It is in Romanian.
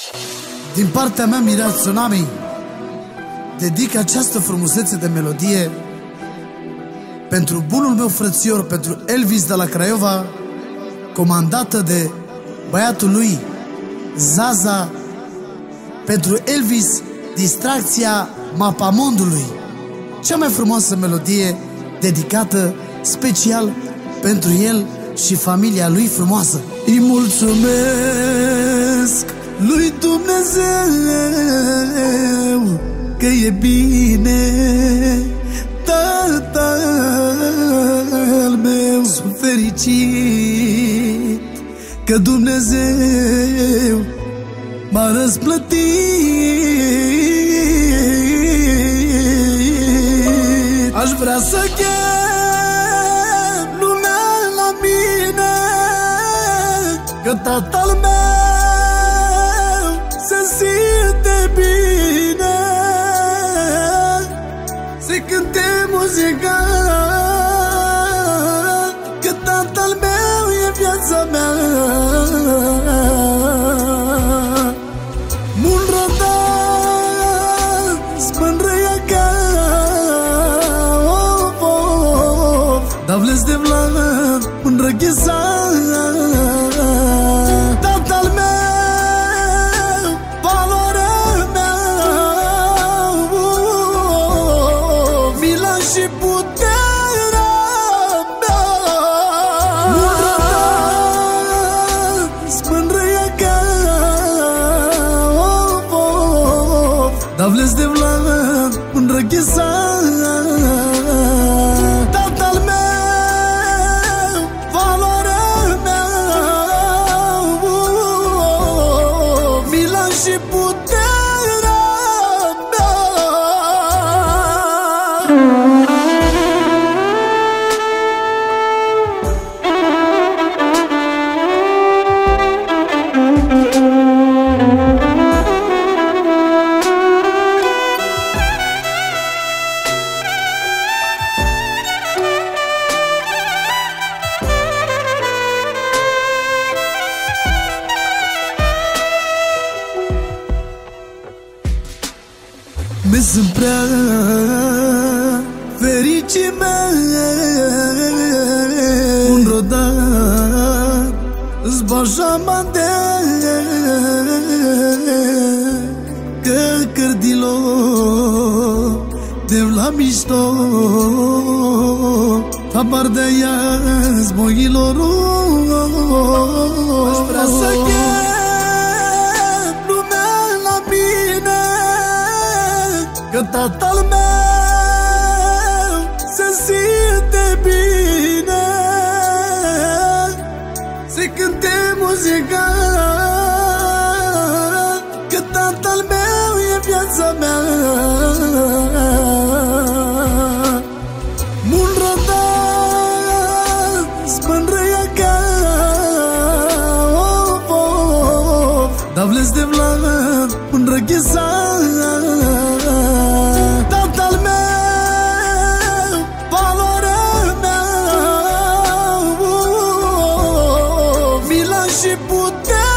Din partea mea, Mirea Tsunami, dedic această frumusețe de melodie pentru bunul meu frățior, pentru Elvis de la Craiova, comandată de băiatul lui Zaza, pentru Elvis, distracția Mapamondului. Cea mai frumoasă melodie dedicată special pentru el și familia lui frumoasă. Îi mulțumesc lui Dumnezeu că e bine, tatăl meu. Sunt fericit că Dumnezeu m-a răsplătit. Aș vrea să chem lumea la mine, că tatăl meu se simte bine, să cânte muzica, că tatăl meu e viața mea. Mun rodan spânrăia ca Davles de vlad un răghesa. Tatăl meu, valoarea mea, mila și puterea mea. Mun rodan spânrăia ca Davles de vlad un răghesa. Mi sunt prea fericit un rodat zbașama de că cărdilo de la mișto habar de ea zmoilor. Aș vrea să chem lumea la mine, că tatăl meu se simte bine, să cânte muzica, că tatăl meu e viața mea. Mun rodan spânrăia ca Davles de vlad un răghesa. Tatăl meu, valoarea mea, mila și puterea.